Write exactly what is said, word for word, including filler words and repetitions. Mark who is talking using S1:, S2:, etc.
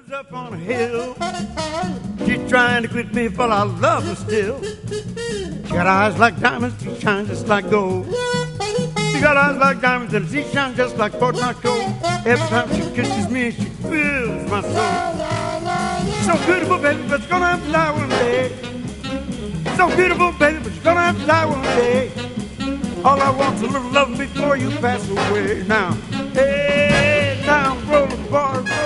S1: up on a hill. She's trying to quit me, but I love her still. She got eyes like diamonds, she shines just like gold. She got eyes like diamonds and she shines just like Fort Knox gold. Every time she kisses me, she fills my soul. So beautiful, baby, but she's gonna have to die one day. So beautiful, baby, but she's gonna have to die one day. All I want's a little love before you pass away. Now, hey, now, rolling bars.